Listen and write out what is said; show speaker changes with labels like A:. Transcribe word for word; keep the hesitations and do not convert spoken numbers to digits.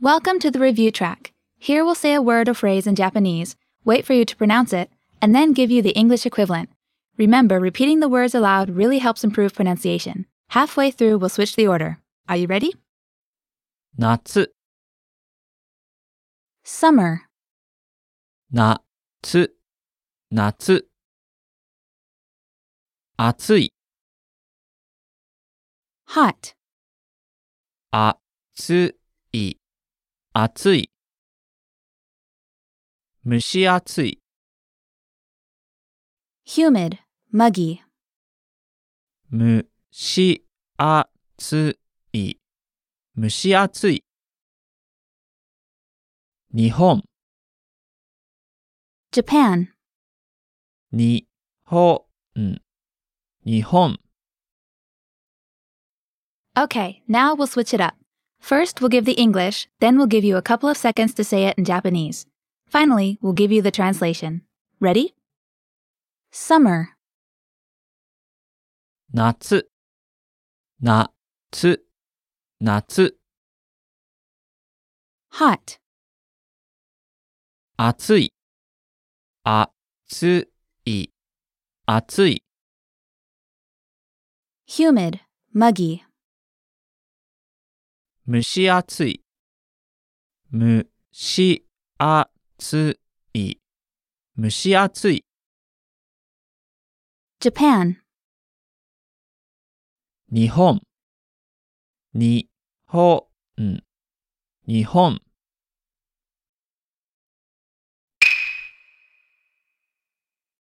A: Welcome to the review track. Here we'll say a word or phrase in Japanese, wait for you to pronounce it, and then give you the English equivalent. Remember, repeating the words aloud really helps improve pronunciation. Halfway through, we'll switch the order. Are you ready?
B: 夏
A: Summer,
B: 夏夏暑い
A: hot,
B: 暑い暑い蒸し暑い
A: humid, muggy,
B: 蒸し暑い蒸し暑い日本
A: Japan,
B: 日本日本
A: Okay, now we'll switch it up. First, we'll give the English, then we'll give you a couple of seconds to say it in Japanese. Finally, we'll give you the translation. Ready? Summer,
B: 夏夏夏
A: hot,
B: 暑い暑い暑い
A: humid, muggy,
B: 蒸し暑い蒸し暑い蒸し暑い
A: Japan,
B: 日本日本日本